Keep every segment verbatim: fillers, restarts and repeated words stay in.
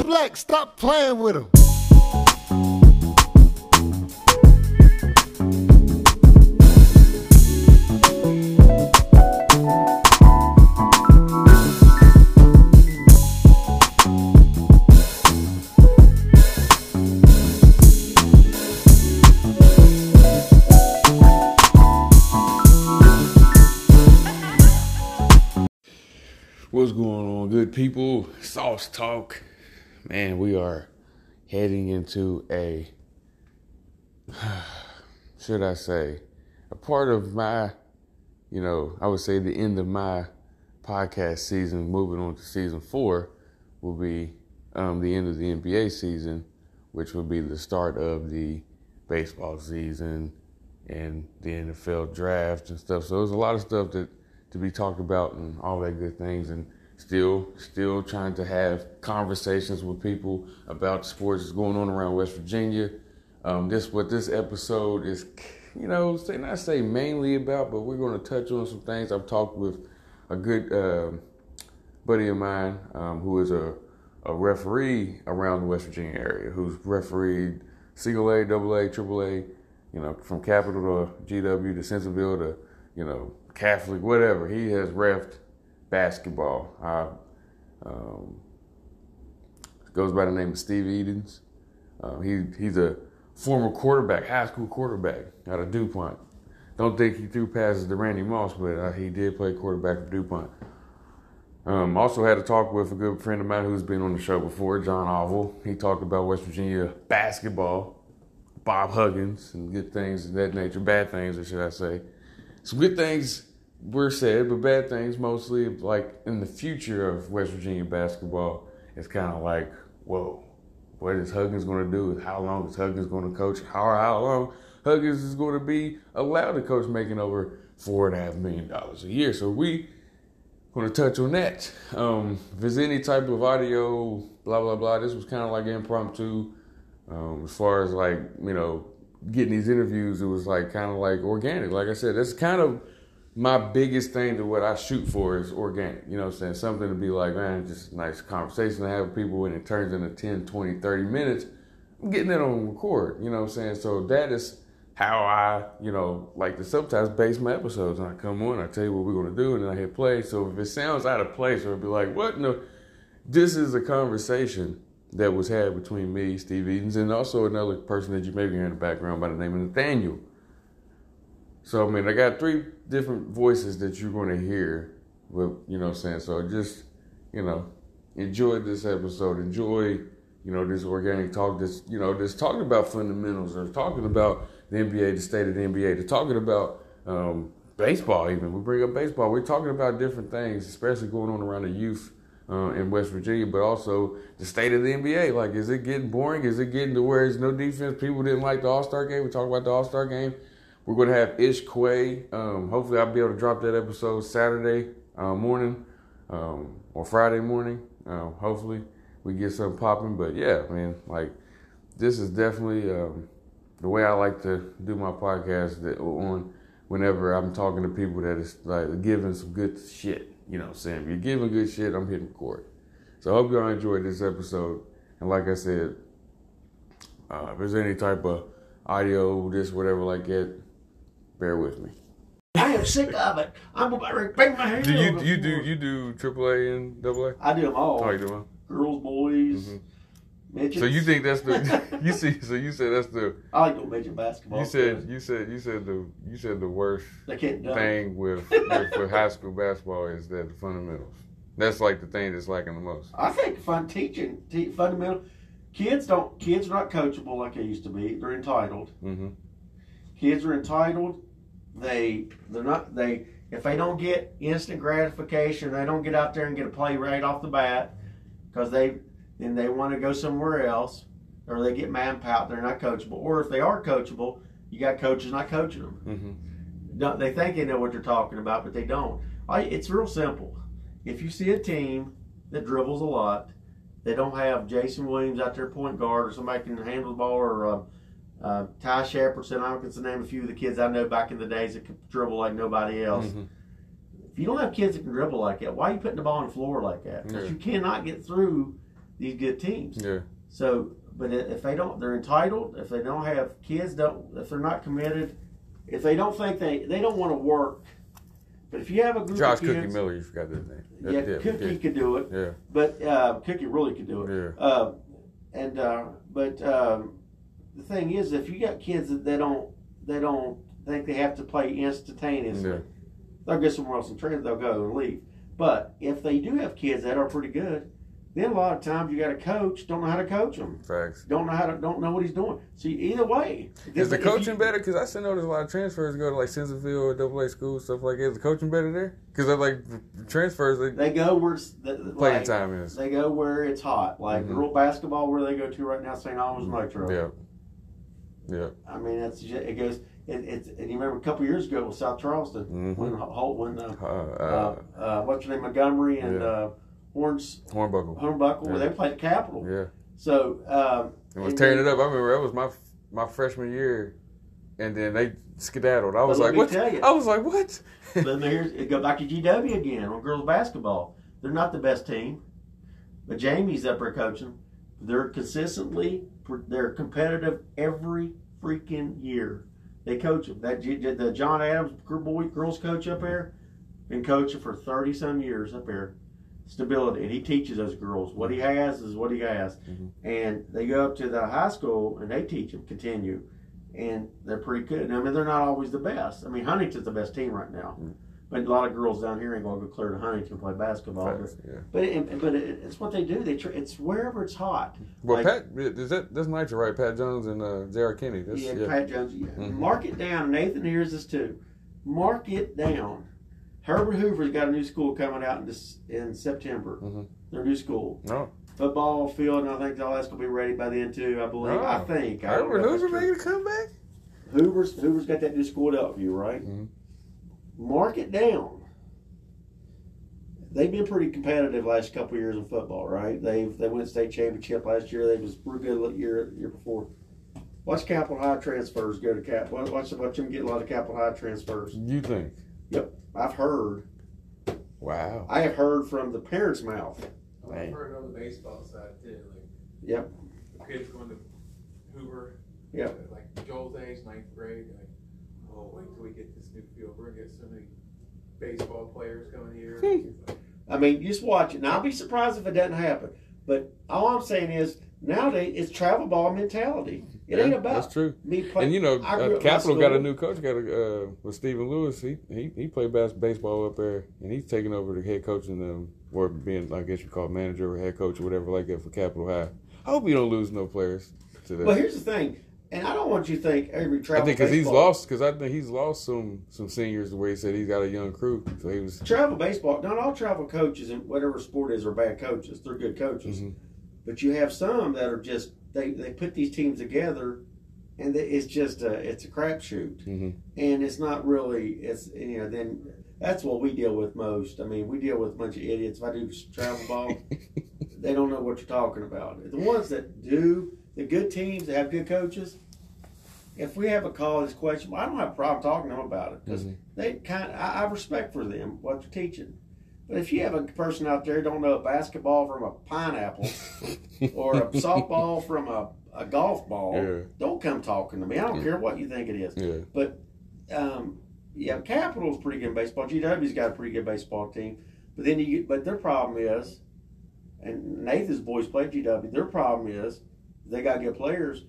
Black, stop playing with him. What's going on, good people? Sauce Talk. Man, we are heading into a, should I say, a part of my, you know, I would say the end of my podcast season, moving on to season four, will be um, the end of the N B A season, which will be the start of the baseball season and the N F L draft and stuff. So there's a lot of stuff that to be talked about and all that good things, and still still trying to have conversations with people about sports that's going on around West Virginia. Um, this what this episode is, you know, say not say mainly about, but we're going to touch on some things. I've talked with a good uh, buddy of mine um, who is a, a referee around the West Virginia area, who's refereed single A, double A, triple A, you know, from Capital to G W to Centerville to, you know, Catholic, whatever. He has reffed basketball. Uh, um, goes by the name of Steve Edens. Uh, he he's a former quarterback, high school quarterback out of DuPont. Don't think he threw passes to Randy Moss, but uh, he did play quarterback for DuPont. Um, also had a talk with a good friend of mine who's been on the show before, John Oval. He talked about West Virginia basketball, Bob Huggins, and good things of that nature, bad things, or should I say. Some good things were said, but bad things mostly, like in the future of West Virginia basketball, it's kind of like, whoa, what is Huggins going to do? How long is Huggins going to coach? How, how long Huggins is going to be allowed to coach, making over four and a half million dollars a year? So we going to touch on that. Um, if there's any type of audio, blah, blah, blah, this was kind of like impromptu. Um, as far as like, you know, getting these interviews, it was like kind of like organic. Like I said, that's kind of my biggest thing to what I shoot for is organic. You know what I'm saying? Something to be like, man, just a nice conversation to have with people, and it turns into ten, twenty, thirty minutes. I'm getting it on record. You know what I'm saying? So that is how I, you know, like to sometimes base my episodes. And I come on, I tell you what we're going to do, and then I hit play. So if it sounds out of place, or it'd be like, what? No, this is a conversation that was had between me, Steve Edens, and also another person that you may be hearing in the background by the name of Nathaniel. So, I mean, I got three different voices that you're going to hear, with, you know what I'm saying? So just, you know, enjoy this episode. Enjoy, you know, this organic talk, this, you know, this talking about fundamentals, or talking about the N B A, the state of the N B A, to talking about um, baseball even. We bring up baseball. We're talking about different things, especially going on around the youth Uh, in West Virginia, but also the state of the N B A. Like, is it getting boring? Is it getting to where there's no defense? People didn't like the All-Star game. We talk about the All-Star game. We're going to have Ish Quay. Um, hopefully I'll be able to drop that episode Saturday uh, morning um, or Friday morning. Um, hopefully we get something popping. But yeah, man, like, this is definitely um, the way I like to do my podcast that, on whenever I'm talking to people that is like giving some good shit. You know what I'm saying? If you're giving good shit, I'm hitting record. So I hope y'all enjoyed this episode. And like I said, uh, if there's any type of audio, this, whatever like that, bear with me. I am sick of it. I'm about to bang my hand. Do you over you the do floor. you do triple A and double A? I do them all. Oh, you do them? Girls, boys, Mm-hmm. midgets. So you think that's the you see? So you said that's the I like to go midget basketball. you said you said you said the you said the worst they can't dunk. thing with, with with high school basketball is that the fundamentals. That's like the thing that's lacking the most. I think fun teaching, te- fundamental. Kids don't. Kids are not coachable like they used to be. They're entitled. Mm-hmm. Kids are entitled. They they're not they. If they don't get instant gratification, they don't get out there and get a play right off the bat, because they then they want to go somewhere else, or they get manpower. They're not coachable. Or if they are coachable, you got coaches not coaching them. Mm-hmm. Don't, they think they know what they're talking about, but they don't. I, it's real simple. If you see a team that dribbles a lot, they don't have Jason Williams out there point guard, or somebody can handle the ball, or uh, uh, Ty Shepardson. I can name a few of the kids I know back in the days that could dribble like nobody else. Mm-hmm. If you don't have kids that can dribble like that, why are you putting the ball on the floor like that? Because Yeah. you cannot get through these good teams. Yeah. So, but if they don't, they're entitled. If they don't have kids, don't if they're not committed, if they don't think they they don't want to work. But if you have a group Josh of kids, Cookie Miller, you forgot that name. That, yeah, yeah, Cookie yeah. could do it. Yeah. But uh, Cookie really could do it. Yeah. Uh, and uh, but um, the thing is, if you got kids that they don't they don't think they have to play instantaneously, Yeah. they'll get somewhere else and train. They'll go and leave. But if they do have kids that are pretty good, then a lot of times you got a coach don't know how to coach them. Facts. Don't know how to don't know what he's doing. See, either way, Is the if coaching you, better? Because I still know there's a lot of transfers go to like Simpsonville or double A school, stuff like that. Is the coaching better there? Because they're like transfers, they, They go where it's, the, playing like, time is. They go where it's hot, like Mhm. girl basketball. Where they go to right now, Saint Albans Nitro. Yeah. Yeah. I mean, that's just, it goes. It, it's and you remember a couple years ago it was South Charleston Mhm. when Holt when uh, Uh, uh, uh, uh, what's your name Montgomery and yeah. uh, Horns Hornbuckle. Hornbuckle Yeah. where they played the Capitol. Yeah. So um, It was and tearing then- it up. I remember that was my my freshman year, and then they skedaddled. I was But let like, me what? tell you. I was like, what? Then here's it go back to G W again on girls basketball. They're not the best team, but Jamie's up there coaching. They're consistently they're competitive every freaking year. They coach them. That the John Adams boy girls coach up there been coaching for thirty some years up there. Stability, and he teaches those girls what he has is what he has, Mm-hmm. and they go up to the high school and they teach them continue, and they're pretty good. I mean, they're not always the best. I mean, Huntington's the best team right now, Mm. but a lot of girls down here ain't gonna go clear to Huntington and play basketball. Facts, yeah. But it, but it, it's what they do. They tr- it's wherever it's hot. Well, Like- Pat, is that that's Nitro, right? Pat Jones and uh, J R. Kenny. That's, yeah, yeah. Pat Jones. Yeah. Mhm. Mark it down. Nathan hears this too. Mark it down. Herbert Hoover's got a new school coming out in this, in September. Mhm. Their new school. No. Football field, and I think all that's gonna be ready by then too. I believe. Oh. I think. I don't Herbert know if Hoover that's true. making a comeback? Hoover's Hoover's got that new school at Elkview, right? Mhm. Mark it down. They've been pretty competitive last couple of years in football, right? They've they went state championship last year. They was pretty good year year before. Watch Capital High transfers go to Cap. Watch watch watch them get a lot of Capital High transfers. You think? Yep, I've heard. Wow. I have heard from the parents' mouth. I've heard on the baseball side too, like Yep. kids going to Hoover, Yep. uh, like Joel's age, ninth grade, like, oh, wait till we get this new field. We're gonna get so many baseball players coming here. Like, I mean, just watch it. Now, I'll be surprised if it doesn't happen. But all I'm saying is, nowadays, it's travel ball mentality. It Yeah, ain't about that's true. me playing. And you know, I grew uh, up in Capital high got a school. new coach. Got a uh, with Stephen Lewis. He he he played bas- baseball up there, and he's taking over the head coach and um, or being I guess you call it manager or head coach or whatever like that for Capital High. I hope you don't lose no players to that. Well, here's the thing, and I don't want you to think every I travel think because he's baseball- lost because I think he's lost some some seniors the way he said he's got a young crew. So he was. Travel baseball, not all travel coaches in whatever sport is are bad coaches. They're good coaches. Mhm. But you have some that are just, they, they put these teams together and they, it's just a, it's a crapshoot. Mm-hmm. And it's not really, it's, you know, then that's what we deal with most. I mean, we deal with a bunch of idiots. If I do travel ball, they don't know what you're talking about. The ones that do, the good teams that have good coaches, if we have a college question, I don't have a problem talking to them about it because Mhm. they kind of, I, I have respect for them, what they're teaching. But if you have a person out there who don't know a basketball from a pineapple or a softball from a, a golf ball, Yeah. don't come talking to me. I don't Yeah. care what you think it is. Yeah. But, um, yeah, Capital's pretty good in baseball. G W's got a pretty good baseball team. But then you get, but their problem is, and Nathan's boys play G W, their problem is they got good players.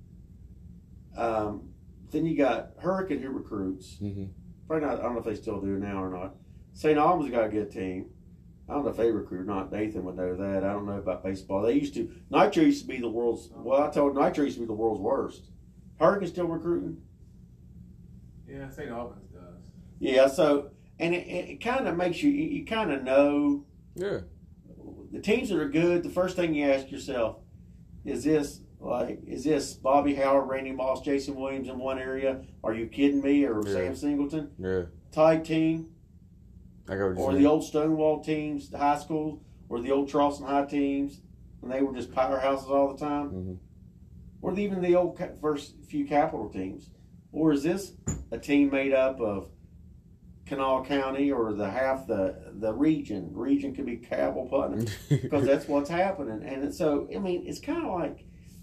Um, then you got Hurricane who recruits. Mm-hmm. Probably not, I don't know if they still do now or not. Saint Albans got a good team. I don't know if they recruit or not. Nathan would know that. I don't know about baseball. They used to, Nitro used to be the world's, well, I told Nitro used to be the world's worst. Hurricane still recruiting? yeah, Saint Albans does. Yeah, so, and it, it, it kind of makes you, you, you kind of know Yeah. the teams that are good. The first thing you ask yourself, is this like, is this Bobby Howard, Randy Moss, Jason Williams in one area? Are you kidding me? Or Yeah. Sam Singleton? Yeah. Tight team? I got what you're Or saying. the old Stonewall teams, the high school, or the old Charleston High teams, when they were just powerhouses all the time? Mm-hmm. Or even the old ca- first few Capital teams? Or is this a team made up of Kanawha County or the half the the region. Region could be Cabell Putnam because that's what's happening. And so, I mean, it's kind of like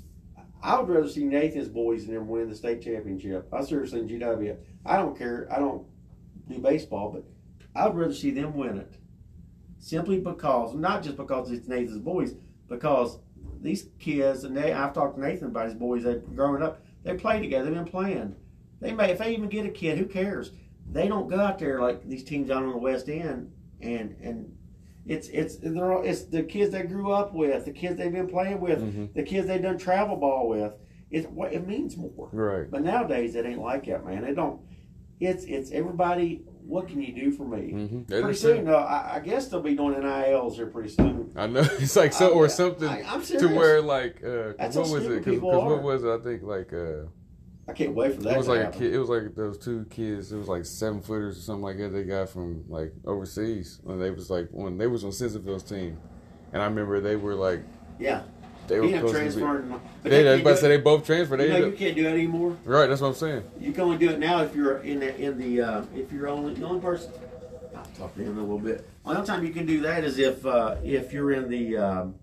I would rather see Nathan's boys than them win the state championship. I seriously in G W. I don't care. I don't do baseball, but I would rather see them win it. Simply because, not just because it's Nathan's boys, because these kids, and they, I've talked to Nathan about his boys, they've growing up, they play together, they've been playing. They may, if they even get a kid, who cares? They don't go out there like these teams out on the West End, and and it's it's they're all, it's the kids they grew up with, the kids they've been playing with, mm-hmm. the kids they've done travel ball with. It's what it means more. Right. But nowadays it ain't like that, man. They don't. It's it's everybody. What can you do for me? Mm-hmm. Pretty soon, no, I, I guess they'll be doing N I Ls here pretty soon. I know it's like so, I, or something I, I'm to where like, uh, That's what was it? Because what was it? I think like, uh, I can't wait for that. It was to like happen. a kid. It was like those two kids. It was like seven footers or something like that. They got from like overseas when they was like when they was on Simpsonville's team, and I remember they were like, yeah. They were He supposed transferred. to be. They, they, I was about to say they both transferred. They you know, ended you can't do that anymore. Right, that's what I'm saying. You can only do it now if you're in the in the uh, if you're only the only person. I'll talk to him a little bit. The only time you can do that is if uh, if you're in the um,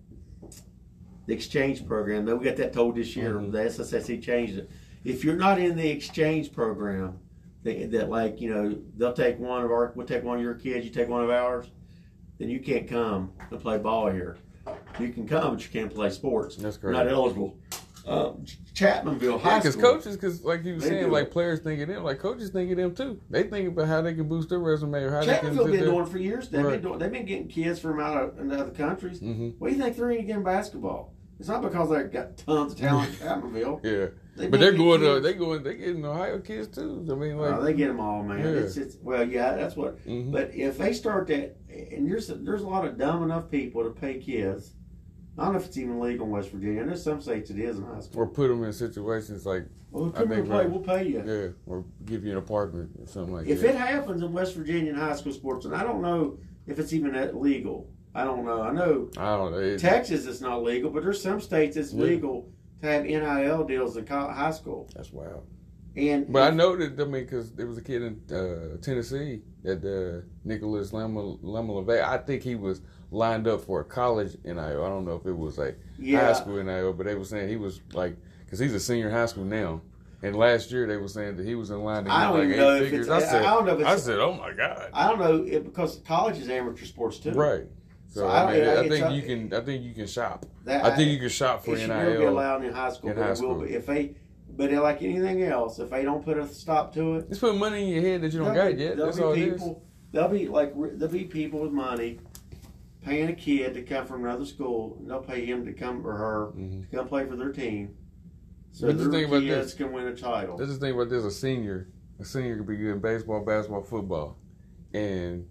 the exchange program. We got that told this year. Mm-hmm. The S S S C changed it. If you're not in the exchange program, they, that like you know they'll take one of our we'll take one of your kids. You take one of ours, then you can't come to play ball here. You can come, but you can't play sports. That's correct. You're not eligible. Uh, Chapmanville High yeah, because School. coaches, because like you were saying, like players think of them, like coaches think of them too. They think about how they can boost their resume or how Chapmanville they can. Chapmanville been their... doing it for years. They've right. been doing. They've been getting kids from out of in other countries. Mm-hmm. What do you think they're in getting basketball? It's not because they got tons of talent in Chapmanville. Yeah, They've but they're going. kids. To, they going. They getting Ohio kids too. I mean, like oh, they get them all, man. Yeah. It's, it's well, yeah, that's what. Mm-hmm. But if they start that, and there's there's a lot of dumb enough people to pay kids. I don't know if it's even legal in West Virginia. And there's some states it is in high school. Or put them in situations like, well, come here and play, we'll pay you. Yeah, or give you an apartment or something like if that. If it happens in West Virginia in high school sports, and I don't know if it's even legal. I don't know. I know I don't know. It, Texas it's not legal, but there's some states it's yeah. legal to have N I L deals in high school. That's wild. And but if, I know that, I mean, because there was a kid in uh, Tennessee that uh, Nicholas Lamela. I think he was lined up for a college N I L. I don't know if it was like yeah. high school N I L, but they were saying he was like, because he's a senior in high school now. And last year they were saying that he was in line to get like eight figures. I said, I, don't know if it's, I said, oh my God. I don't know if, because college is amateur sports too. Right. So, so I, mean, I, I think a, you can. I think you can shop. That, I think you can shop for N I L. It should be allowed in high school. In high school. Will be. If they, but like anything else, if they don't put a stop to it, just put money in your head that you don't got be, yet. There'll That's be all people. It is. There'll be like there'll be people with money paying a kid to come from another school, and they'll pay him to come or her mm-hmm. to come play for their team. So but their think kids about this. can win a title. Let's just think about this: a senior, a senior could be good in baseball, basketball, football, and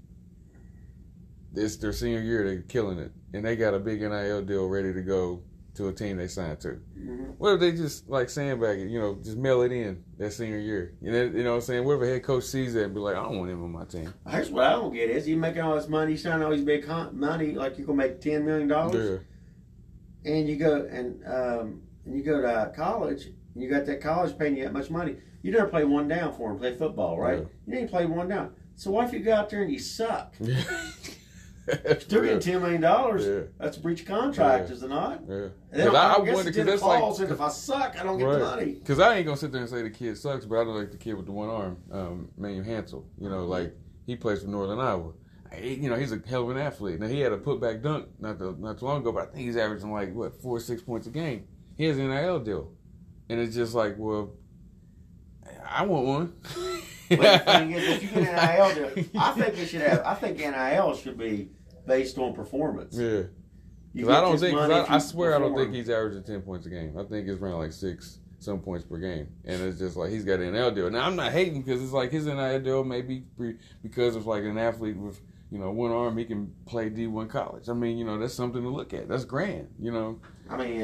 it's their senior year. They're killing it, and they got a big N I L deal ready to go to a team they signed to. Mm-hmm. What if they just like sandbag it? You know, just mail it in that senior year. You know, you know what I'm saying? What if a head coach sees that and be like, I don't want him on my team? Here's what I don't get is you making all this money, you signing all these big con- money, like you're gonna make ten million dollars, yeah. and you go and um, and you go to college, and you got that college paying you that much money. You never play one down for them, play football, right? Yeah. You didn't play one down. So what if you go out there and you suck? Yeah. Still getting ten million dollars. Yeah. That's a breach of contract, yeah. is it not? Yeah. Because I, I, I wonder because that's like, and if I suck, I don't get right. the money. Because I ain't gonna sit there and say the kid sucks, but I don't like the kid with the one arm, um, Manuel Hansel. You know, like he plays for Northern Iowa. He, you know, he's a hell of an athlete. Now he had a putback dunk not the, not too long ago, but I think he's averaging like what four or six points a game. He has an N I L deal, and it's just like, well, I want one. Well, the thing is, if you get an N I L deal, I think it should have. I think N I L should be based on performance. Yeah. Because I don't think. Cause I, I swear, perform. I don't think he's averaging ten points a game. I think it's around like six some points per game, and it's just like he's got an N I L deal. Now I'm not hating because it's like his N I L deal maybe because of like an athlete with you know one arm he can play D one college. I mean you know that's something to look at. That's grand. You know. I mean,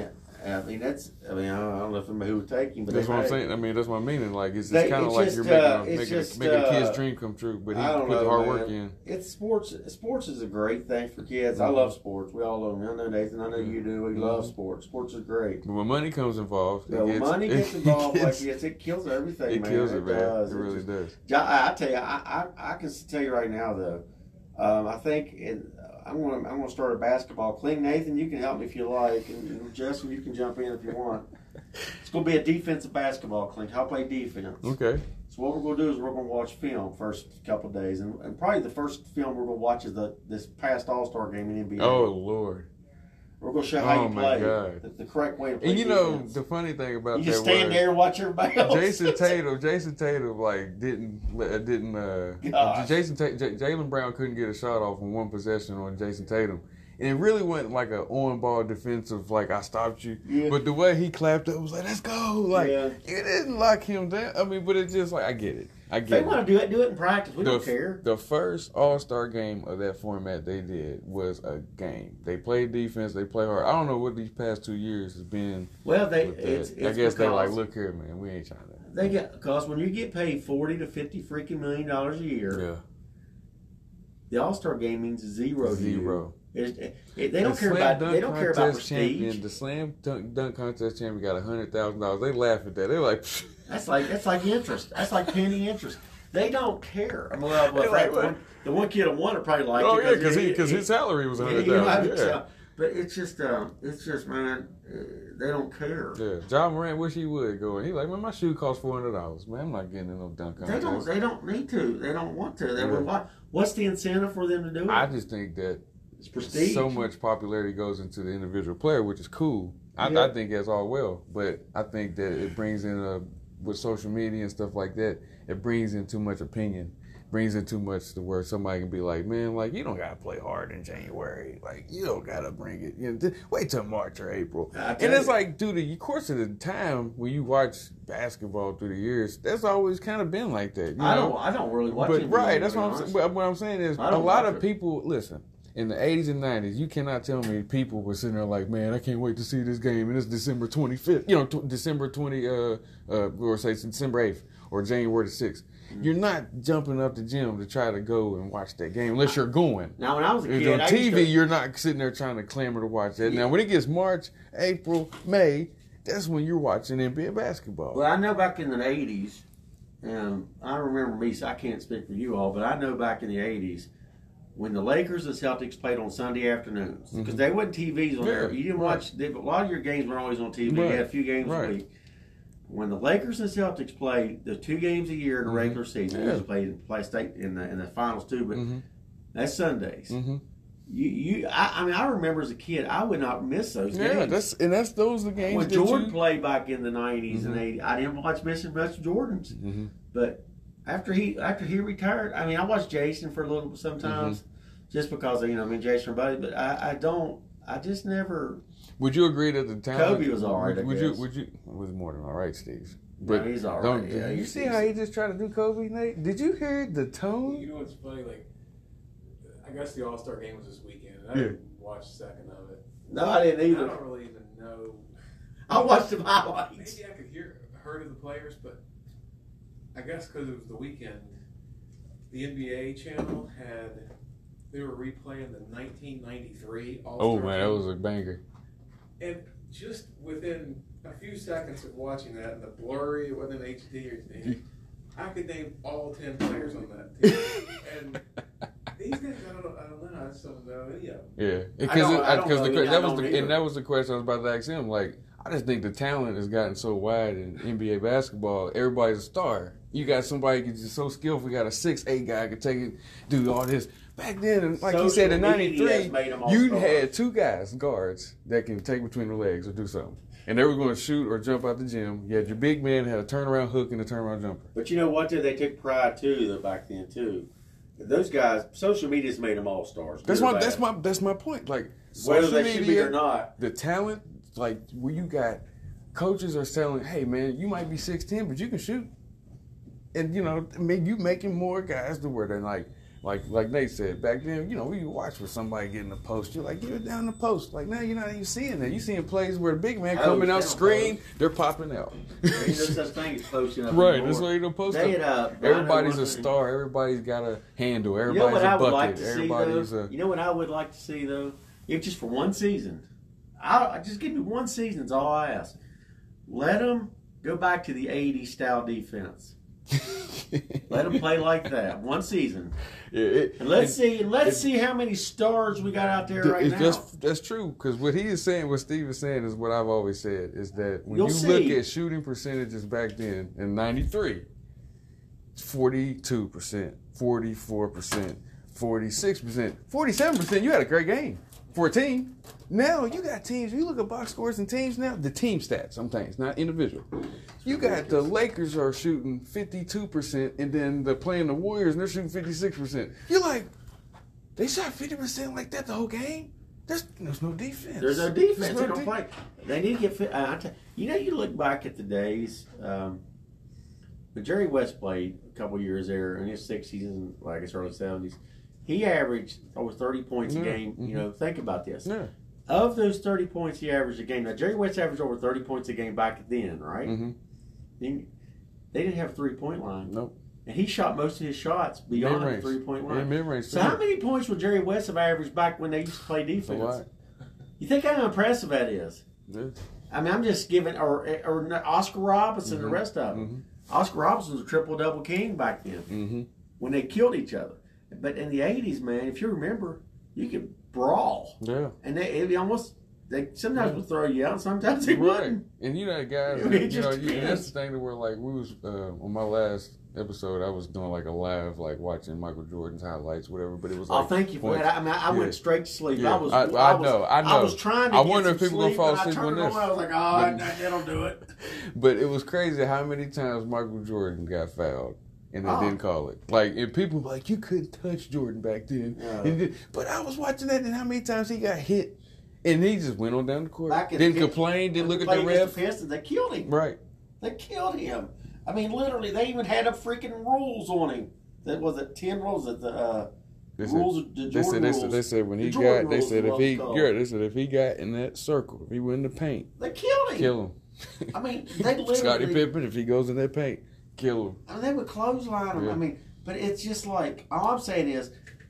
I mean, that's. I mean, I don't, I don't know if anybody would take him, but That's they what I'm may. saying. I mean, that's my meaning. Like, it's, They- it's kind of it's like just, you're making, uh, a, it's making, just, a, making a kid's uh, dream come true, but he I don't put the know, hard man. work in. It's sports. Sports is a great thing for kids. I Mhm. love sports. We all love them. I know Nathan. I know you do. We Mhm. love sports. Sports is great. But when money comes involved, Yeah, it when gets, money it gets involved, gets- like yes, it kills everything. it man. kills it, man. does. It really just- does. I, I tell you, I, I, I can tell you right now though. Um, I think in, I'm going. to I'm going to start a basketball clinic. Nathan, you can help me if you like, and, and Justin, you can jump in if you want. It's going to be a defensive basketball clinic. I'll play defense. Okay. So what we're going to do is we're going to watch film first couple of days, and, and probably the first film we're going to watch is the this past All Star game in N B A. Oh Lord. We're going to show how Oh, you my play God. the, the correct way to play. And you know defense. the funny thing about you that just stand was there and watch everybody else. Jason Tatum. Jason Tatum like didn't uh, didn't. Uh, Gosh. Jason Ta- J- Jaylen Brown couldn't get a shot off in one possession on Jason Tatum, and it really wasn't like an on ball defensive like I stopped you. Yeah. But the way he clapped up was like, let's go. Like Yeah. it didn't lock him down. I mean, but it's just like I get it. I If they get it. want to do it, do it in practice. We the, don't care. The first All Star game of that format they did was a game. They played defense. They play hard. I don't know what these past two years has been. Well, they with that. it's, it's I guess they like, because look here, man. We ain't trying to. They get because when you get paid forty to fifty freaking million dollars a year, Yeah. the All Star game means zero. to you. Zero. It's, it, it- they don't The care slam about dunk they don't care about contest prestige. champion, the slam dunk, dunk contest champion got a hundred thousand dollars. They laugh at that. They're like, pfft. That's like that's like interest. That's like penny interest. They don't care. I mean, well, well, They like the what? one, the one kid on one would probably like oh it yeah, because he because he- his salary was a he- hundred you know, I thousand. could Yeah. tell. But it's just, uh, it's just, man, uh, they don't care. Yeah, John Morant wish he would go, and he like, man, my shoe costs four hundred dollars. Man, I'm not getting in no dunk They contest. don't. They don't need to. They don't want to. They Yeah. would like, what's the incentive for them to do it? I just think that it's prestige. so much popularity goes into the individual player, which is cool. I, Yeah. I think that's all well, but I think that it brings in a, with social media and stuff like that, it brings in too much opinion, brings in too much to where somebody can be like, man, like you don't gotta play hard in January, like you don't gotta bring it. You know, th- wait till March or April, I and tell it's you. like, dude, the course of the time when you watch basketball through the years, that's always kind of been like that. You I know? don't. I don't really watch But it. right, that's what I'm saying. What I'm saying is, I a don't lot watch of it. people listen. In the eighties and nineties, you cannot tell me people were sitting there like, man, I can't wait to see this game, and it's December twenty-fifth, you know, t- December twentieth, uh, uh, or say December eighth or January the sixth. Mm-hmm. You're not jumping up the gym to try to go and watch that game unless you're going. Now, when I was a If kid, on I T used V, to, you're not sitting there trying to clamor to watch that. Yeah. Now, when it gets March, April, May, that's when you're watching N B A basketball. well, I know back in the eighties, um, I remember me, so I can't speak for you all, but I know back in the eighties, when the Lakers and Celtics played on Sunday afternoons, because Mhm. they wasn't T Vs on Yeah, there. You didn't right. watch, they, a lot of your games were always on T V. Right, You had a few games right. a week. When the Lakers and Celtics played the two games a year in the Mhm. regular season, Yeah. we used to play, play state in the, in the finals too, but Mm-hmm. that's Sundays. Mm-hmm. You, you, I, I mean, I remember as a kid, I would not miss those Yeah, games. that's and that's those are the games When that Jordan you. played back in the nineties and Mhm. eighties, I didn't watch missing much Jordans. Mm-hmm. But after he after he retired, I mean, I watched Jason for a little bit sometimes, Mm-hmm. just because you know, I mean, Jason are buddies. But I, I don't, I just never. Would you agree that the talent? Kobe was all right, Would, I would you? guess. Would you? It was more than all right, Steve. But he's all don't- right. Yeah, you he's- see he's- how he just tried to do Kobe, Nate? Did you hear the tone? You know what's funny? Like, I guess the All Star game was this weekend. And I Yeah. didn't watch a second of it. No, I didn't I either. don't really even know. I watched the highlights. Maybe I could hear, heard of the players, but I guess because it was the weekend, the N B A channel had they were replaying the nineteen ninety-three All Star. Oh man, that was a banger. And just within a few seconds of watching that, and the blurry, it wasn't in H D or anything, I could name all ten players on that team. And these guys, I don't know, I don't know, I just don't know any of them. Yeah, I because don't- I don't because know the either. I that was don't the either. and that was the question I was about to ask him. Like, I just think the talent has gotten so wide in N B A basketball. Everybody's a star. You got somebody who's just so skillful. You got a six eight guy could take it, do all this. Back then, and like you said in Social media ninety-three, has made 'em all you stars. had two guys, guards, that can take between the legs or do something. And they were going to shoot or jump out the gym. You had your big man had a turnaround hook and a turnaround jumper. But you know what? Though they took pride too, though back then too. Those guys, social media's made them all stars. That's good or my that's bad. my that's my point. Like Whether social they should be media, or not. the talent, like where you got coaches are telling, hey man, you might be six ten, but you can shoot. And you know, I mean, you making more guys to where they're like Like like Nate said, back then, you know, we watch for somebody getting the post. You're like, get it down the post. Like, now you're not even seeing that. You're seeing plays where the big man Oh, coming out down screen, post. they're popping out. There ain't no such thing as posting up. Right, anymore. that's why you don't post They up. had, uh, Rhino Everybody's a wasn't- star. Everybody's got a handle. You know Everybody's what a I would bucket. like to see, Everybody's though? a. You know what I would like to see, though? If just for one season. I, I Just give me one season is all I ask. Let them go back to the eighties style defense. Let them play like that. One season. Yeah, it, And let's it- see and let's it- see how many stars we got out there right it's now. just, that's true, because what he is saying, what Steve is saying, is what I've always said, is that when You'll you see. look at shooting percentages back then in ninety-three, it's forty-two percent, forty-four percent, forty-six percent, forty-seven percent, you had a great game for a team. Now you got teams, you look at box scores and teams now, the team stats sometimes, not individual. You got the Lakers are shooting fifty-two percent, and then they're playing the Warriors and they're shooting fifty-six percent. You're like, they shot fifty percent like that the whole game? There's, there's no defense. There's no defense. There's no they don't de- play. They need to get fit. I tell, you know, you look back at the days. Um, when Jerry West played a couple years there in his sixties and like his early seventies, he averaged over thirty points Yeah. a game. Mhm. You know, think about this. Yeah. Of those thirty points he averaged a game, now Jerry West averaged over thirty points a game back then, right? Mm-hmm. He- they didn't have a three point line, Nope. and he shot most of his shots beyond the Mid-range. three point Yeah, line. mid-range. So how many points would Jerry West have averaged back when they used to play A defense? lot. You think how impressive that is? Yeah. I mean, I'm just giving, or or Oscar Robertson and the Mhm. rest of them. Mm-hmm. Oscar Robertson was a triple double king back then Mm-hmm. when they killed each other. But in the eighties, man, if you remember, you could brawl, Yeah. and they it almost they sometimes would throw you out, sometimes they Right. wouldn't. And you know, guys, It you know, just you, and that's depends. the thing that we're like, we was, uh, on my last episode, I was doing like a live, like watching Michael Jordan's highlights, whatever, but it was Oh, like. thank you for points. that. I mean, I, I Yeah. went straight to sleep. Yeah. I was, I- I, I was, know, I I know. was trying to I get wonder some if people will sleep, fall and I asleep turned on it this. I was like, oh, But- that, that'll do it. But it was crazy how many times Michael Jordan got fouled. And they Oh. didn't call it. Like, and people were like, you couldn't touch Jordan back then. Yeah. And then- but I was watching that, and how many times he got hit. And he just went on down the court. Back in Didn't the- complain, didn't when look they at the played ref. against the Pistons, they killed him. Right. They killed him. I mean, literally, they even had a freaking rules on him. That was it. Ten rules at the uh, They said, rules. of the they Jordan said, they rules. said, they said when The he Jordan got, they rules said is if what he, it's called. yeah, they said if he got in that circle, if he went in the paint, They killed him. kill him. I mean, they literally. Scottie Pippen, if he goes in that paint, kill him. I mean, they would clothesline him. Yeah. I mean, but it's just like all I'm saying is,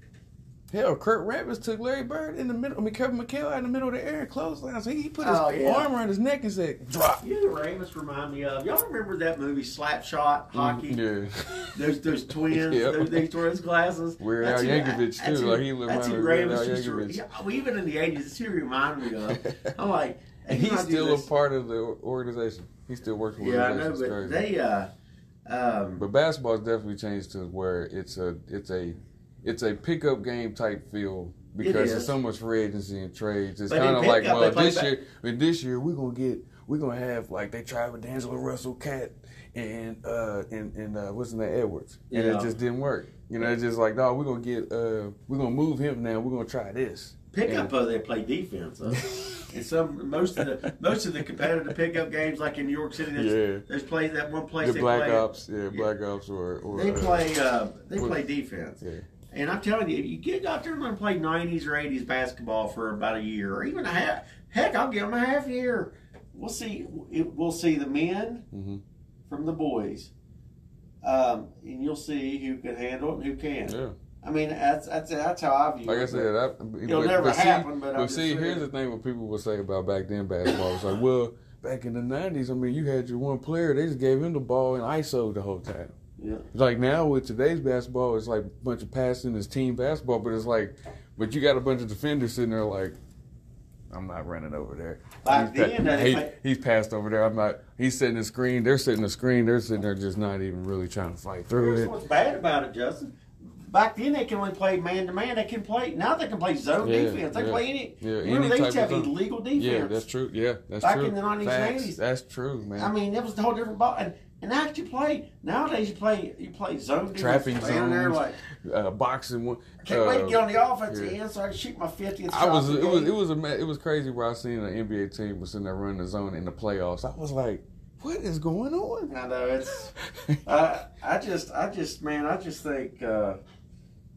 Hell, Kurt Rambis took Larry Bird in the middle. I mean, Kevin McHale out in the middle of the air, clothesline. So he, he put his Oh, yeah. arm around his neck and said, "Drop." you know, who Ramus remind me of. Y'all remember that movie Slapshot Hockey? Yeah. Those those twins, Yep. those, they wear those glasses. Weird That's Al who- Yankovic, that's too. who- Like, he looked That's who like Weird Ramus Al used to. Yankovic. Yeah, well, even in the eighties, that's who he reminded me of. I'm like, And he he's might do still a this. part of the organization. He still works with the Yeah, I know, organization. but It's crazy. they. uh um, But basketball's definitely changed to where it's a it's a it's a pickup game type feel because is. there's so much free agency and trades. It's But in kind of like, pickup, well, they play this ba- year, and this year we're gonna get we're gonna have like they tried with D'Angelo Russell, Cat, and uh and and uh, what's his name, Edwards, and Yeah. it just didn't work. You know, it's just like, no, we're gonna get uh we're gonna move him now. We're gonna try this. Pickup, uh, they play defense. Uh, and some most of the most of the competitive pickup games, like in New York City, there's, Yeah. there's plays that one place The they Black play. Ops, yeah, Black Ops, or, or They uh, play. Uh, they what- play defense. Yeah. And I'm telling you, if you get out there and learn to play nineties or eighties basketball for about a year, or even a half, heck, I'll give them a half year. We'll see. We'll see the men Mm-hmm. from the boys, um, and you'll see who can handle it and who can't. Yeah. I mean, that's that's that's how I view Like it. I said, I, It'll but, never but see, happen, but I'm but just see, saying. here's the thing: what people would say about back then basketball was like, well, back in the nineties, I mean, you had your one player; they just gave him the ball and I S O the whole time. Yeah. Like now with today's basketball, it's like a bunch of passing, it's team basketball, but it's like, but you got a bunch of defenders sitting there like, I'm not running over there. Back he's, then, pa- they he- play- he's passed over there. I'm not. He's setting the screen. They're setting the screen. They're sitting there just not even really trying to fight through Here's it. what's bad about it, Justin. Back then they can only play man to man. They can play now. They can play zone Yeah, defense. They yeah. play any. Yeah, remember any they type used to have of zone. illegal defense. Yeah, that's true. Yeah, that's Back true. in the nineties and Facts. eighties. That's true, man. I mean, it was a whole different ball. And, and now that you play nowadays, you play you play zone defense. Trapping Stand there zones, like, uh, boxing. One. I can't wait to uh, get on the offensive yeah. end so I can shoot my fiftieth I shot. was. of the It was. game. It was a. ma- It was crazy where I seen an N B A team was sitting there running the zone in the playoffs. I was like, what is going on? I know it's. uh, I just, I just, man, I just think uh,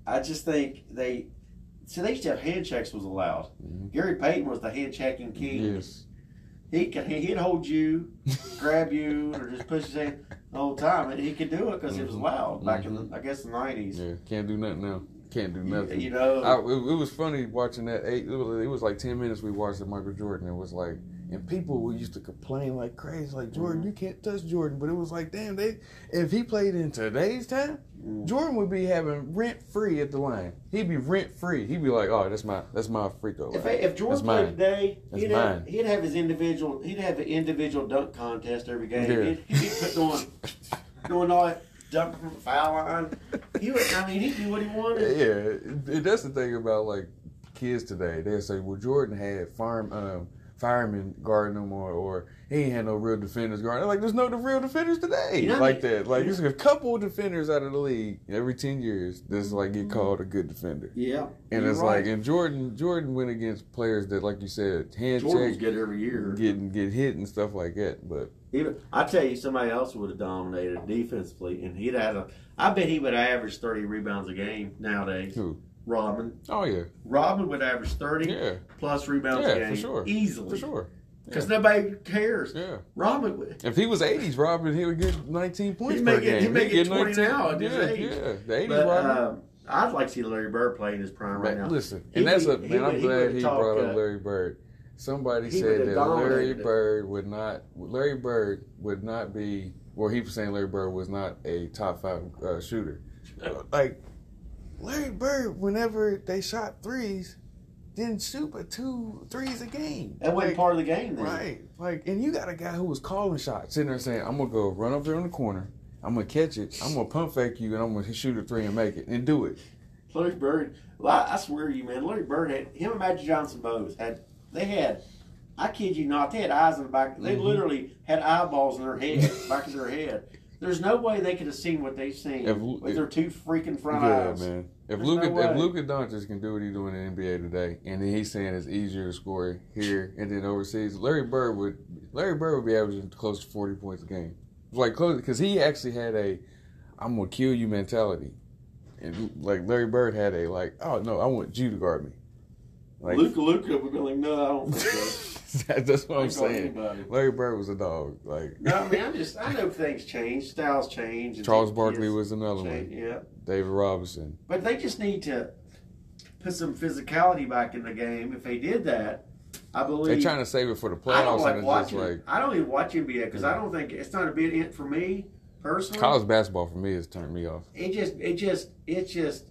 I just think they. See, they used to have handshakes was allowed. Mm-hmm. Gary Payton was the handshaking king. Yes. He could he'd hold you, grab you, or just push his hand the whole time, and he could do it because mm-hmm. it was allowed back mm-hmm. in the I guess the nineties. Yeah, can't do nothing now. Can't do nothing. You know, I, it, it was funny watching that. Eight, it, was, it was like ten minutes we watched the Michael Jordan. It was like, and people used to complain like crazy, like Jordan, mm-hmm. you can't touch Jordan. But it was like, damn, they if he played in today's time, mm-hmm. Jordan would be having rent free at the line. He'd be rent free. He'd be like, oh, that's my that's my free throw. If, if Jordan played today, he'd have, he'd have his individual he'd have an individual dunk contest every game. Yeah. He'd, he'd be put doing doing all that. Jumping from the foul line. He would, I mean, he do what he wanted. Yeah, and that's the thing about like kids today. They say, "Well, Jordan had farm um, firemen guarding him, or, or he ain't had no real defenders guarding him." Like, there's no real defenders today you know, like that. Like, there's a couple of defenders out of the league every ten years that's like get called a good defender. Yeah, and it's right. like, and Jordan, Jordan went against players that, like you said, handshake, Jordan's good every year, getting get hit and stuff like that, but. Even, I tell you, somebody else would have dominated defensively, and he'd had a. I bet he would average thirty rebounds a game nowadays. Who? Rodman. Oh yeah. Rodman would average thirty yeah. plus rebounds yeah, a game for sure. easily. For sure. Because yeah. nobody cares. Yeah. Rodman would. If he was eighties Rodman, he would get nineteen points he'd per make game. It, he'd make he'd it twenty now at his yeah, age. Yeah, the eighties but, Rodman. Um, I'd like to see Larry Bird play in his prime right, right now. Listen, he and that's would, a man. He I'm would, glad he, he talk, brought uh, up Larry Bird. Somebody he said that Larry it. Bird would not. Larry Bird would not be. Well, he was saying Larry Bird was not a top five uh, shooter. Like Larry Bird, whenever they shot threes, didn't shoot but two threes a game. That wasn't like, part of the game, then. Right? Like, and you got a guy who was calling shots, sitting there saying, "I'm gonna go run up there in the corner. I'm gonna catch it. I'm gonna pump fake you, and I'm gonna shoot a three and make it and do it." Larry Bird, well, I swear to you, man, Larry Bird had him and Magic Johnson both had. They had. I kid you not, they had eyes in the back. They mm-hmm. literally had eyeballs in their head, back of their head. There's no way they could have seen what they've seen if, with if, their two freaking front yeah, eyes. Man. If Luka, no if Luka Doncic can do what he's doing in the N B A today, and then he's saying it's easier to score here and then overseas, Larry Bird would Larry Bird would be averaging close to forty points a game. Like close because he actually had a "I'm gonna kill you" mentality, and like Larry Bird had a like, "Oh no, I want you to guard me." Like, Luka Luka would be like, "No, I don't think so." That's what I'm saying. Larry Bird was a dog. Like no, I mean, I'm just I know things change, styles change. Charles Barkley was another change, one. Yeah. David Robinson. But they just need to put some physicality back in the game. If they did that, I believe they're trying to save it for the playoffs. I don't like and watching. Just like, I don't even watch N B A because yeah. I don't think it's not a bit in for me personally. College basketball for me has turned me off. It just, it just, it's just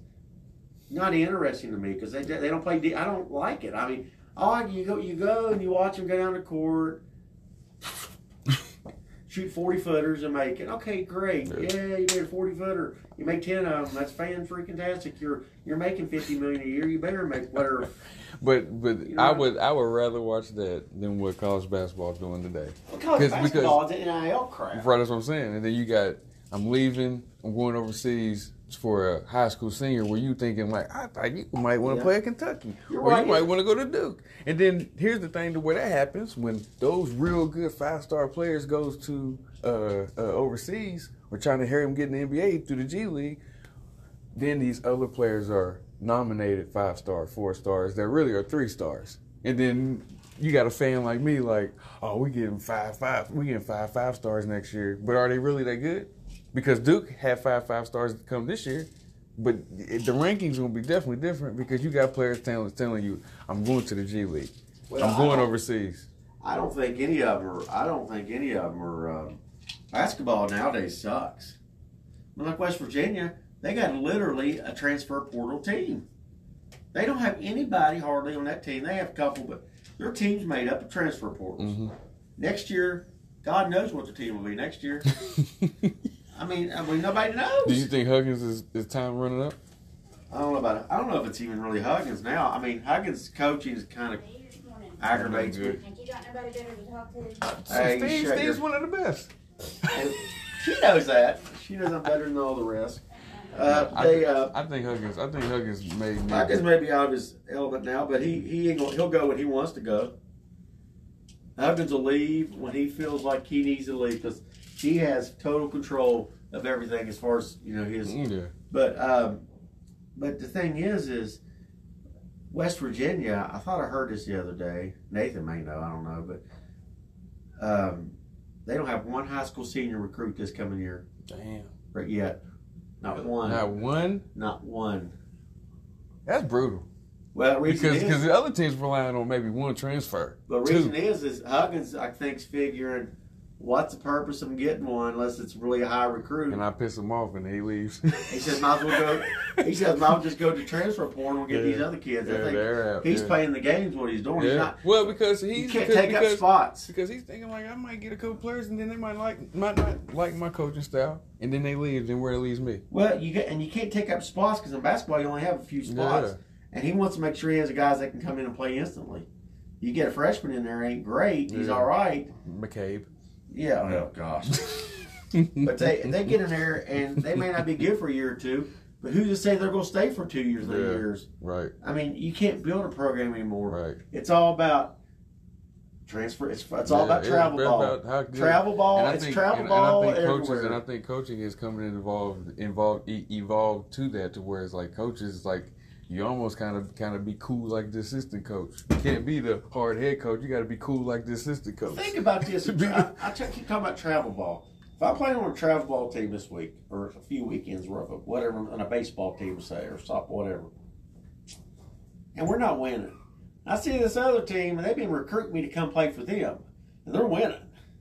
not interesting to me because they they don't play. De- I don't like it. I mean. Oh, you go, you go, and you watch them go down the court, shoot forty footers and make it. Okay, great. Yeah, you made a forty footer. You make ten of them. That's fan freaking tastic. You're you're making fifty million a year. You better make whatever. But but you know, I would I would rather watch that than what college basketball is doing today. Well, college basketball is an N I L crap. Right, that's what I'm saying. And then you got I'm leaving. I'm going overseas. For a high school senior where you thinking like, I thought you might want to yeah. play at Kentucky. You're or right, you yeah. might want to go to Duke. And then here's the thing to where that happens when those real good five-star players goes to uh, uh, overseas or trying to hear them get in the N B A through the G League, then these other players are nominated five-star, four-stars that really are three-stars. And then you got a fan like me like, oh, we getting five, five, we getting five, five stars next year. But are they really that good? Because Duke had five five stars to come this year, but the rankings will be definitely different because you got players telling, telling you, I'm going to the G League. Well, I'm going overseas. I don't think any of them are, I don't think any of them are, uh, basketball nowadays sucks. But like West Virginia, they got literally a transfer portal team. They don't have anybody hardly on that team. They have a couple, but their team's made up of transfer portals. Mm-hmm. Next year, God knows what the team will be next year. I mean, I mean, nobody knows. Do you think Huggins is, is time running up? I don't know about it. I don't know if it's even really Huggins now. I mean, Huggins' coaching is kind of aggravates me. Think you got nobody better to talk to? Hey, Steve, Steve's one of the best. And she knows that. She knows I'm better than all the rest. Uh, they, uh, I think Huggins. I think Huggins may. Huggins may be out of his element now, but he he ain't gonna, he'll go when he wants to go. Huggins will leave when he feels like he needs to leave because he has total control of everything as far as you know his. Yeah. But um, but the thing is, is West Virginia. I thought I heard this the other day. Nathan may know. I don't know, but um, they don't have one high school senior recruit this coming year. Damn. Right yet, not one. Not one. Not one. That's brutal. Well, the reason Because is, because the other teams relying on maybe one transfer. the Two. reason is, is Huggins, I think, is figuring, what's the purpose of getting one unless it's really a high recruit? And I piss him off and he leaves. He says, might as well go. He says, might as well just go to transfer portal and get Yeah. these other kids. Yeah, I think they're out, he's yeah. playing the games. What he's doing, he's Yeah. not. Well, because he's You can't because, take because, up spots. because he's thinking like I might get a couple players and then they might like might not like my coaching style and then they leave. Then where it leaves me? Well, you get and you can't take up spots because in basketball you only have a few spots, Yeah. and he wants to make sure he has the guys that can come in and play instantly. You get a freshman in there, ain't great. He's Yeah. all right. McCabe. Yeah. Oh gosh. But they they get in there and they may not be good for a year or two. But who's to say they're going to stay for two years, three Yeah. years? Right. I mean, you can't build a program anymore. Right. It's all about transfer. It's, it's all Yeah, about yeah, travel it's ball. about how good- Travel ball. And I It's think- travel and, ball and I think everywhere. coaches and I think coaching is coming involved involved e- evolved to that to where it's like coaches like you almost kind of kind of be cool like the assistant coach. You can't be the hard head coach. You got to be cool like the assistant coach. Think about this. I, I t- keep talking about travel ball. If I played on a travel ball team this week, or a few weekends worth of whatever, on a baseball team, say, or softball, whatever, and we're not winning, I see this other team, and they've been recruiting me to come play for them, and they're winning.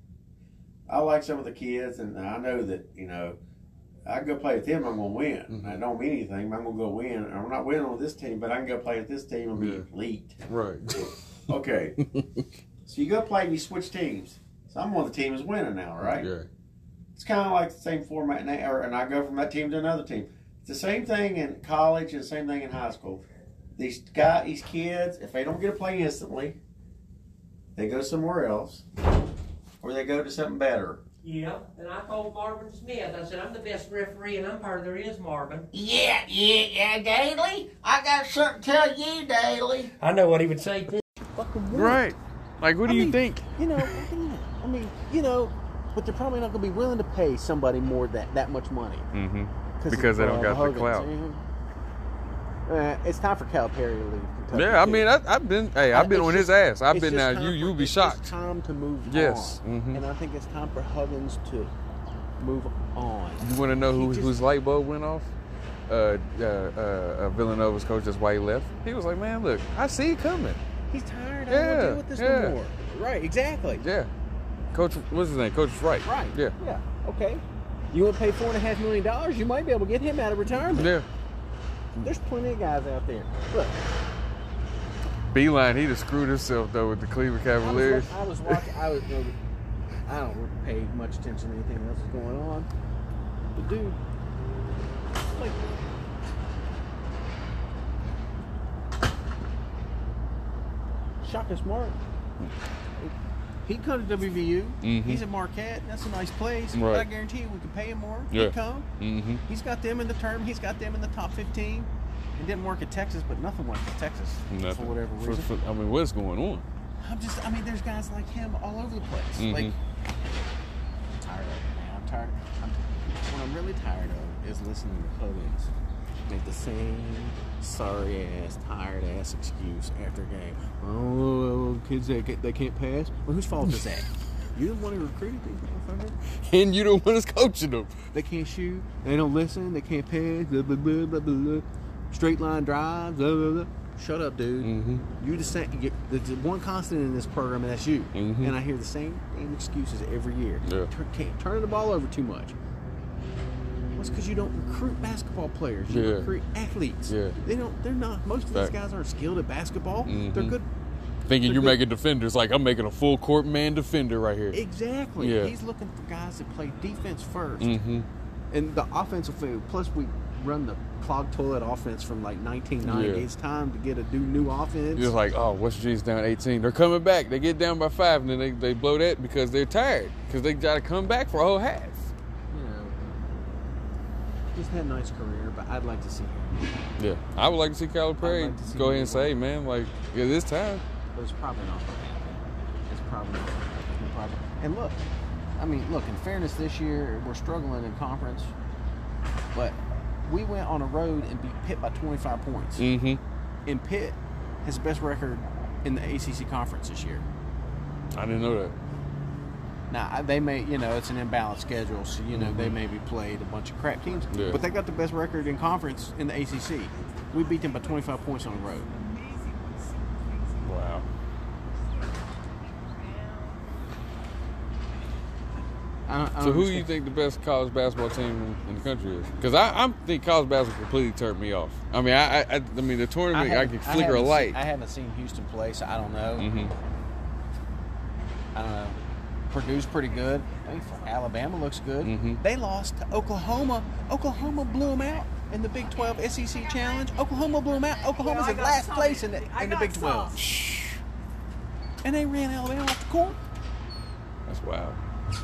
I like some of the kids, and I know that, you know, I can go play with them, I'm going to win. Mm-hmm. I don't mean anything, but I'm going to go win. I'm not winning with this team, but I can go play with this team and be Yeah. elite. Right. Okay. So you go play and you switch teams. So I'm on the team is winning now, right? Yeah. It's kind of like the same format, and, they, or, and I go from that team to another team. It's the same thing in college and the same thing in high school. These guys, these kids, if they don't get a play instantly, they go somewhere else, or they go to something better. Yeah, and I told Marvin Smith, I said, I'm the best referee and umpire there is, Marvin. Yeah, yeah, yeah, Daly. I got something to tell you, Daly. I know what he would say, too. Fucking would. Right. Like, what do I you mean, think? You know, I mean, you know, but they're probably not going to be willing to pay somebody more that that much money. Mm-hmm. 'Cause Because of, they don't uh, got the Huggins, clout. you know? Uh, it's time for Calipari to leave Kentucky. Yeah, I too. mean, I, I've been, hey, I've been It's on just- his ass. I've it's been just now. time You, for- you'll be it's shocked. just time to move Yes, on. mhm. And I think it's time for Huggins to move on. You want to know He who, just- whose light bulb went off? Uh, uh, uh, uh, Villanova's coach. That's why he left. He was like, man, look, I see it coming. He's tired. I don't Yeah, want to deal with this yeah. no more. Right, exactly. Yeah. Coach, what's his name? Coach Wright. Right. Yeah. Yeah. Okay. You want to pay four and a half million dollars? You might be able to get him out of retirement. Yeah. There's plenty of guys out there. Look, Beeline, he just screwed himself though with the Cleveland Cavaliers. I was, I was watching. I was. I don't pay much attention to anything else that's going on. But dude, like, Shaka Smart. He come to W V U. Mhm. He's at Marquette. That's a nice place. Right. I guarantee you, we can pay him more. Yeah. He'd come. Mm-hmm. He's got them in the term. He's got them in the top fifteen. It didn't work at Texas, but nothing worked at Texas Nothing. for whatever For- reason. for- I mean, what's going on? I'm just, I mean, there's guys like him all over the place. Mhm. Like, I'm tired of it, man. I'm tired. I'm, what I'm really tired of is listening to Huggins make the same sorry ass, tired ass excuse after a game. Oh, kids that get, they can't pass. Well, whose fault is that? You the one who recruited these motherfuckers. And you the one that's coaching them. They can't shoot. They don't listen. They can't pass. Blah blah blah blah blah. blah. Straight line drives. Blah blah blah. Shut up, dude. Mm-hmm. You the same. You, there's one constant in this program, and that's you. Mhm. And I hear the same damn excuses every year. Yeah. Tur- can't turn the ball over too much. Well, it's because you don't recruit basketball players. You Yeah. recruit athletes. Yeah. They don't. They're not. Most of these Fact. guys aren't skilled at basketball. They're Mhm. good. Thinking They're you're good. making defenders. Like, I'm making a full court man defender right here. Exactly. Yeah. He's looking for guys that play defense first. Mm-hmm. And the offensive field. Plus, we run the clogged toilet offense from like nineteen ninety. Yeah. It's time to get a do new offense. You're like, oh, West Virginia's down eighteen. They're coming back. They get down by five, and then they, they blow that because they're tired. Because they got to come back for a whole half. You know, he's had a nice career, but I'd like to see him. Yeah. I would like to see Calipari I'd like to see go ahead him and say, go. man, like, yeah, this time. But it's probably not going to happen. It's probably not going to happen. Probably. And look, I mean, look, in fairness, this year we're struggling in conference, but we went on a road and beat Pitt by twenty-five points. Mm-hmm. And Pitt has the best record in the A C C conference this year. I didn't know that. Now, they may, you know, it's an imbalanced schedule, so, you know, mm-hmm. they maybe played a bunch of crap teams. Yeah. But they got the best record in conference in the A C C. We beat them by twenty-five points on the road. Wow. I don't, I don't so who do understand. you think the best college basketball team in, in the country is? Because I, I think college basketball completely turned me off. I mean, I I, I mean the tournament, I, I can flicker a haven't light. Seen, I haven't seen Houston play, so I don't know. Mm-hmm. I don't know. Purdue's pretty good. I think Alabama looks good. Mm-hmm. They lost to Oklahoma. Oklahoma blew them out in the Big twelve S E C Challenge. Oklahoma blew them out. Oklahoma's in last place in the, in the Big twelve. And they ran Alabama off the court. That's wild.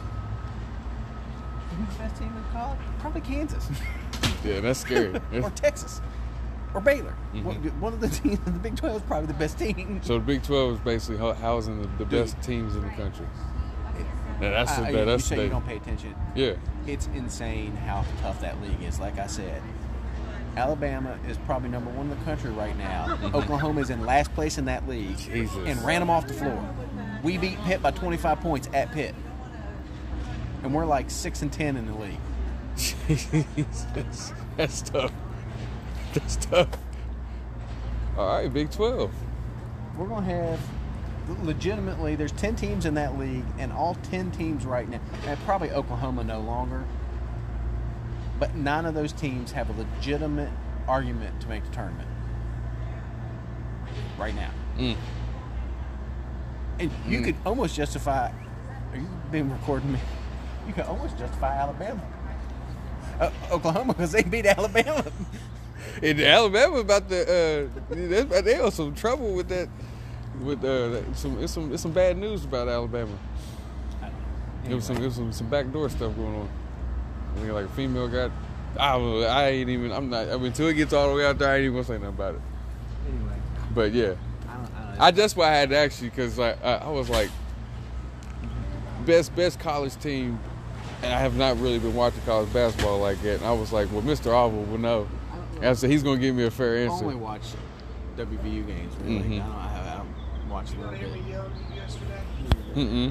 Who's the best team in college? Probably Kansas. Yeah, that's scary. Or Texas. Or Baylor. Mm-hmm. One, one of the teams in the Big twelve is probably the best team. So the Big twelve is basically hou- housing the, the best teams in the country. Now that's I, the, I, that, you that's say the, you don't pay attention. Yeah. It's insane how tough that league is. Like I said, Alabama is probably number one in the country right now. Oklahoma is in last place in that league. Jesus. And ran them off the floor. We beat Pitt by twenty-five points at Pitt. And we're like six and ten in the league. Jesus. That's tough. That's tough. All right, Big twelve. We're going to have, legitimately, there's ten teams in that league, and all ten teams right now, and probably Oklahoma no longer, but none of those teams have a legitimate argument to make the tournament right now. Mm. And you Mm. could almost justify, are you been recording me? You could almost justify Alabama. Uh, Oklahoma, because they beat Alabama. And Alabama about to, uh, they they have some trouble with that. With uh, that- some, it's some, it's some bad news about Alabama. There was some, there was some, some backdoor stuff going on. I think like a female got. I don't know, I ain't even. I'm not. I mean, until it gets all the way out there, I ain't even gonna say nothing about it. Anyway, But yeah, I don't, I don't know. I that's why I had to ask you because I, I I was like best best college team, and I have not really been watching college basketball like that. And I was like, well, Mister Auburn will know. And I said he's gonna give me a fair I answer. only watch W V U games, really. Mhm. I don't, I, I don't watch a little bit. Mm-mm.